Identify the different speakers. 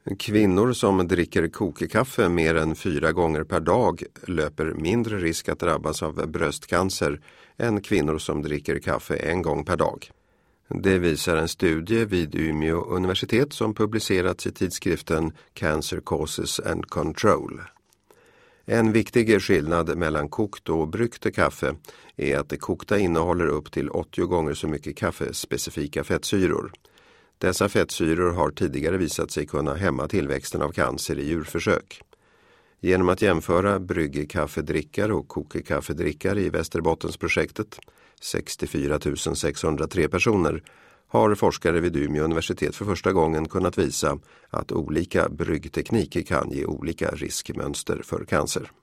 Speaker 1: Kvinnor som dricker kokkaffe mer än 4 gånger per dag löper mindre risk att drabbas av bröstcancer än kvinnor som dricker kaffe 1 gång per dag. Det visar en studie vid Umeå universitet som publicerats i tidskriften Cancer Causes and Control. En viktig skillnad mellan kokt och bryggt kaffe är att det kokta innehåller upp till 80 gånger så mycket kaffespecifika fettsyror. Dessa fettsyror har tidigare visat sig kunna hämma tillväxten av cancer i djurförsök. Genom att jämföra bryggkaffedrickare och kokkaffedrickare i Västerbottensprojektet, 64 603 personer, har forskare vid Umeå universitet för första gången kunnat visa att olika bryggtekniker kan ge olika riskmönster för cancer.